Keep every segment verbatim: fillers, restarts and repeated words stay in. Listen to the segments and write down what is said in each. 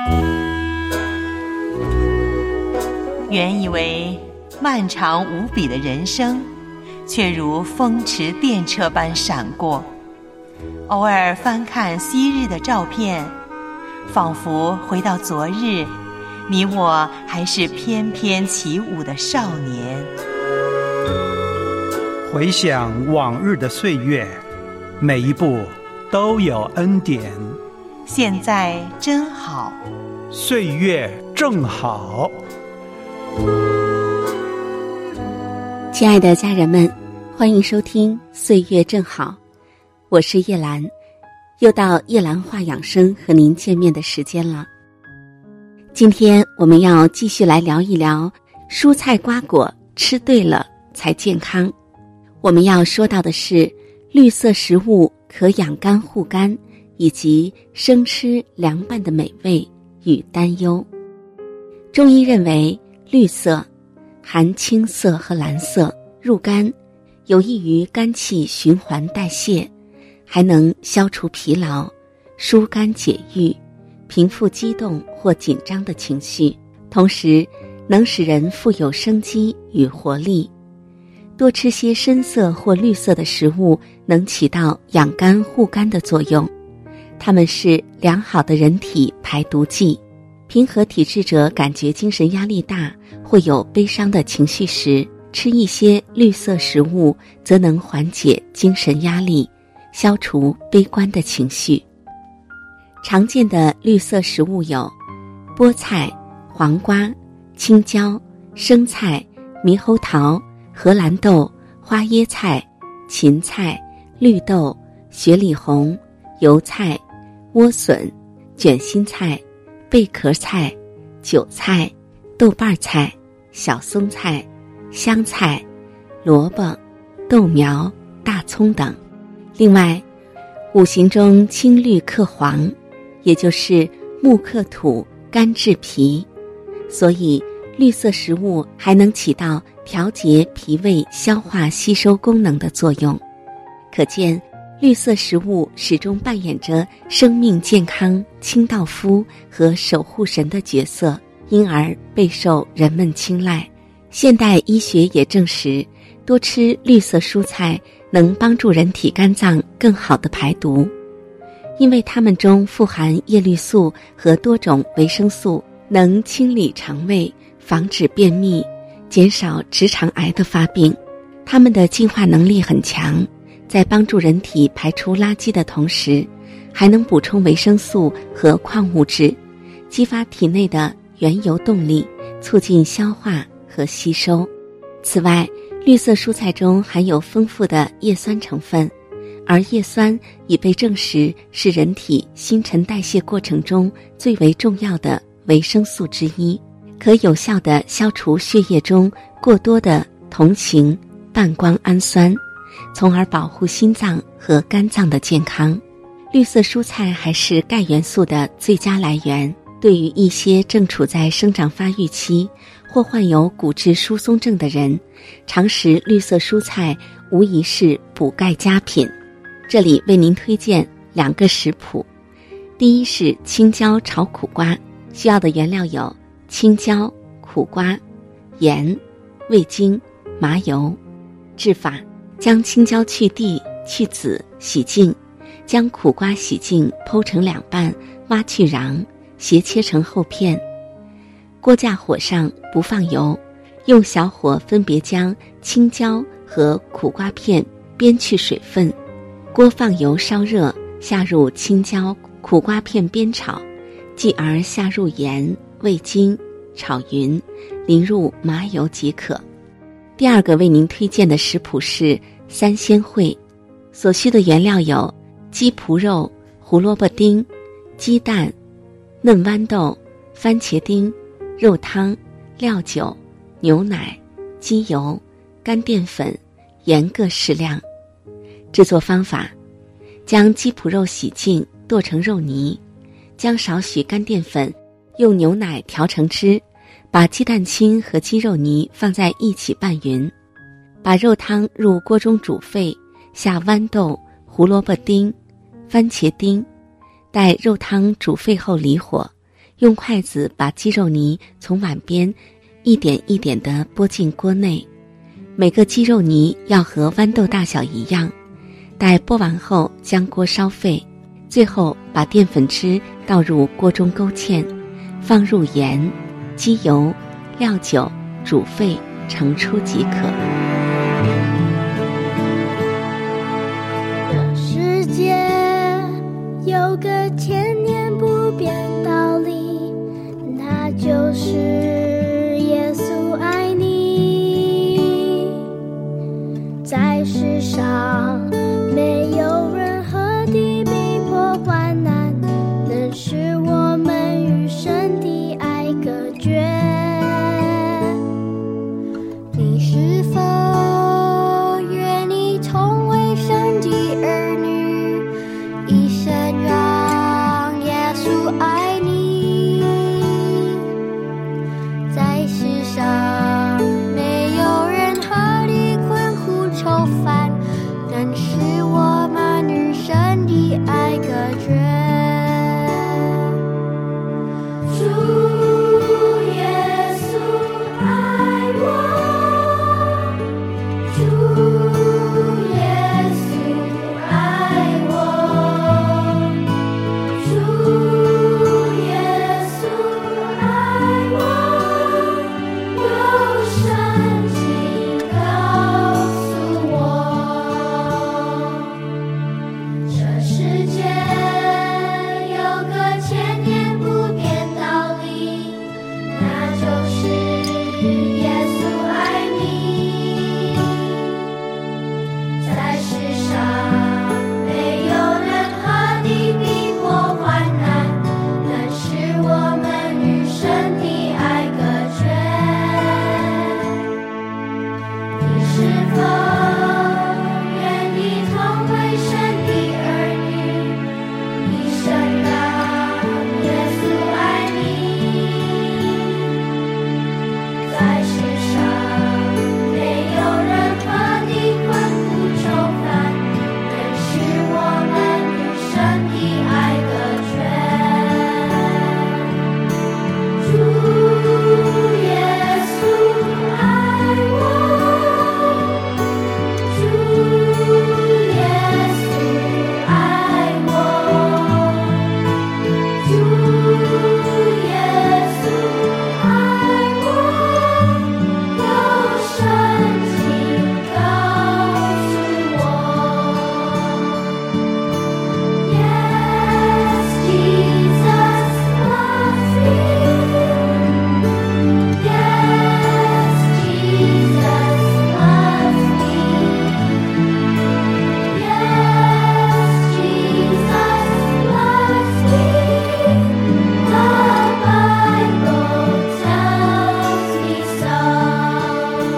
原以为漫长无比的人生，却如风驰电掣般闪过。偶尔翻看昔日的照片，仿佛回到昨日，你我还是翩翩起舞的少年。 回想往日的岁月，每一步都有恩典。 现在真好， 岁月正好。 亲爱的家人们，欢迎收听岁月正好，我是叶兰，又到叶兰话养生和您见面的时间了。今天我们要继续来聊一聊蔬菜瓜果吃对了才健康。我们要说到的是绿色食物可养肝护肝，以及生吃凉拌的美味与担忧。中医认为绿色含青色和蓝色，入肝，有益于肝气循环代谢，还能消除疲劳，疏肝解郁，平复激动或紧张的情绪，同时能使人富有生机与活力。多吃些深色或绿色的食物，能起到养肝护肝的作用。它们是良好的人体排毒剂。平和体质者感觉精神压力大，会有悲伤的情绪时，吃一些绿色食物，则能缓解精神压力，消除悲观的情绪。常见的绿色食物有菠菜、黄瓜、青椒、生菜、猕猴桃、荷兰豆、花椰菜、芹菜、绿豆、雪里红、油菜、莴笋、卷心菜、贝壳菜、韭菜、豆瓣菜、小松菜、香菜、萝卜、豆苗、大葱等。另外，五行中青绿克黄，也就是木克土，肝治脾，所以绿色食物还能起到调节脾胃消化吸收功能的作用。可见绿色食物始终扮演着生命健康、清道夫和守护神的角色，因而备受人们青睐。现代医学也证实，多吃绿色蔬菜能帮助人体肝脏更好地排毒，因为它们中富含叶绿素和多种维生素，能清理肠胃，防止便秘，减少直肠癌的发病。它们的净化能力很强，在帮助人体排出垃圾的同时，还能补充维生素和矿物质，激发体内的原油动力，促进消化和吸收。此外，绿色蔬菜中含有丰富的叶酸成分，而叶酸已被证实是人体新陈代谢过程中最为重要的维生素之一，可有效地消除血液中过多的同型半胱氨酸，从而保护心脏和肝脏的健康。绿色蔬菜还是钙元素的最佳来源，对于一些正处在生长发育期或患有骨质疏松症的人，常食绿色蔬菜无疑是补钙佳品。这里为您推荐两个食谱。第一是青椒炒苦瓜，需要的原料有青椒、苦瓜、盐、味精、麻油。制法：将青椒去蒂、去籽、洗净，将苦瓜洗净剖成两半，挖去瓤，斜切成厚片。锅架火上不放油，用小火分别将青椒和苦瓜片煸去水分。锅放油烧热，下入青椒、苦瓜片煸炒，继而下入盐、味精，炒匀，淋入麻油即可。第二个为您推荐的食谱是三鲜烩，所需的原料有鸡脯肉、胡萝卜丁、鸡蛋、嫩豌豆、番茄丁、肉汤、料酒、牛奶、鸡油、干淀粉、盐各适量。制作方法：将鸡脯肉洗净剁成肉泥，将少许干淀粉用牛奶调成汁，把鸡蛋清和鸡肉泥放在一起拌匀，把肉汤入锅中煮沸，下豌豆、胡萝卜丁、番茄丁，待肉汤煮沸后离火， 用筷子把鸡肉泥从碗边一点一点地拨进锅内，每个鸡肉泥要和豌豆大小一样。待拨完后，将锅烧沸，最后把淀粉汁倒入锅中勾芡，放入盐、鸡油、料酒，煮沸盛出即可。 这世界有个千年不变道理，那就是耶稣爱你。在世上没有任何的逼迫患难能使我们与神的爱隔绝。你是否愿意同为神的儿女，一生让耶稣爱你？在世上没有任何的困苦愁烦能使我们与神的爱隔绝。主耶稣爱我，主耶稣爱我，主耶稣爱我，有圣经告诉我，这世界有个千年不变道理，那就是耶稣爱你。在世上没有任何的逼迫患难能使我们与神的爱隔绝。你是否愿意同为神的儿女，一生让耶稣爱你？在世上没有任何的困苦愁烦能使我们与神的爱隔绝。主耶稣爱我，主耶稣爱我，主耶稣爱我，有圣经告诉我。Yes, Jesus loves me. Yes, Jesus loves me. Yes, Jesus loves me. The Bible tells me so.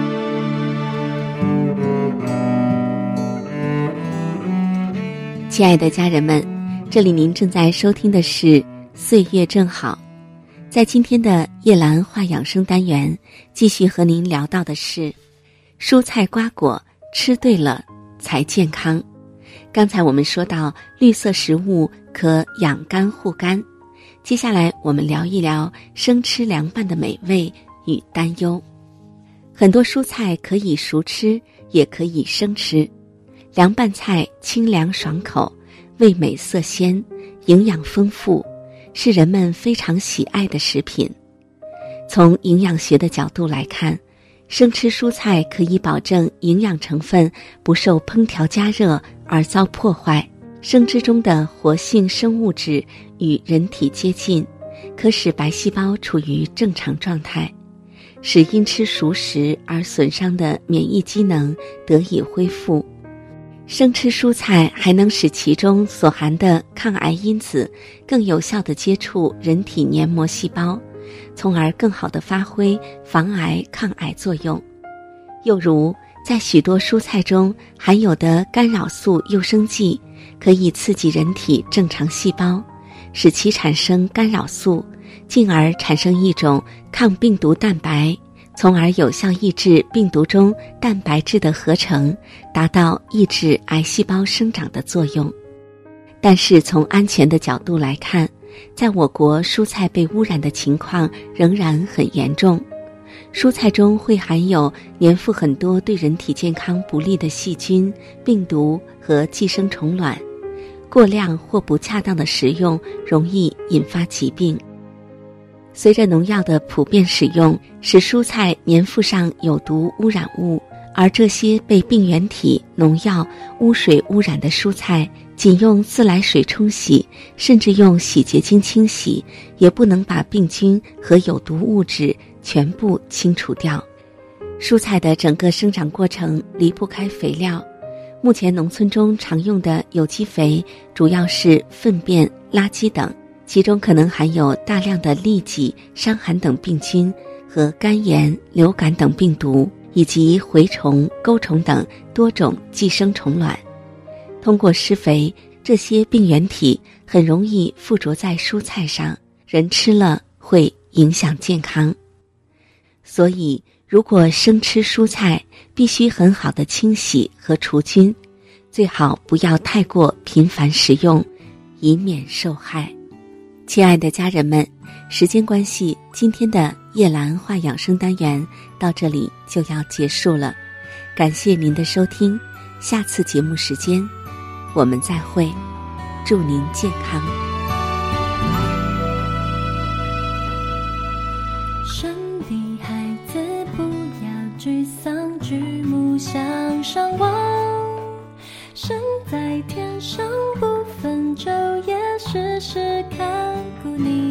亲爱的家人们，这里您正在收听的是《岁月正好》。在今天的叶兰话养生单元，继续和您聊到的是蔬菜瓜果吃对了才健康。刚才我们说到绿色食物可养肝护肝，接下来我们聊一聊生吃凉拌的美味与担忧。很多蔬菜可以熟吃，也可以生吃。凉拌菜清凉爽口，味美色鲜，营养丰富，是人们非常喜爱的食品。从营养学的角度来看，生吃蔬菜可以保证营养成分不受烹调加热而遭破坏，生吃中的活性生物质与人体接近，可使白细胞处于正常状态，使因吃熟食而损伤的免疫机能得以恢复。生吃蔬菜还能使其中所含的抗癌因子更有效地接触人体黏膜细胞，从而更好地发挥防癌抗癌作用。又如在许多蔬菜中含有的干扰素诱生剂，可以刺激人体正常细胞，使其产生干扰素，进而产生一种抗病毒蛋白，从而有效抑制病毒中蛋白质的合成，达到抑制癌细胞生长的作用。但是从安全的角度来看， 在我国蔬菜被污染的情况仍然很严重。蔬菜中会含有年富很多对人体健康不利的细菌、病毒和寄生虫卵，过量或不恰当的食用容易引发疾病。随着农药的普遍使用，使蔬菜粘附上有毒污染物，而这些被病原体、农药、污水污染的蔬菜，仅用自来水冲洗，甚至用洗洁精清洗，也不能把病菌和有毒物质全部清除掉。蔬菜的整个生长过程离不开肥料。目前农村中常用的有机肥主要是粪便、垃圾等，其中可能含有大量的痢疾、伤寒等病菌和肝炎、流感等病毒，以及蛔虫、钩虫等多种寄生虫卵。通过施肥，这些病原体很容易附着在蔬菜上，人吃了会影响健康。所以如果生吃蔬菜，必须很好的清洗和除菌，最好不要太过频繁食用，以免受害。亲爱的家人们，时间关系，今天的叶兰话养生单元到这里就要结束了，感谢您的收听，下次节目时间我们再会，祝您健康。 生的孩子不要沮丧，举目向上望，神在天上不分昼夜，时时看顾你。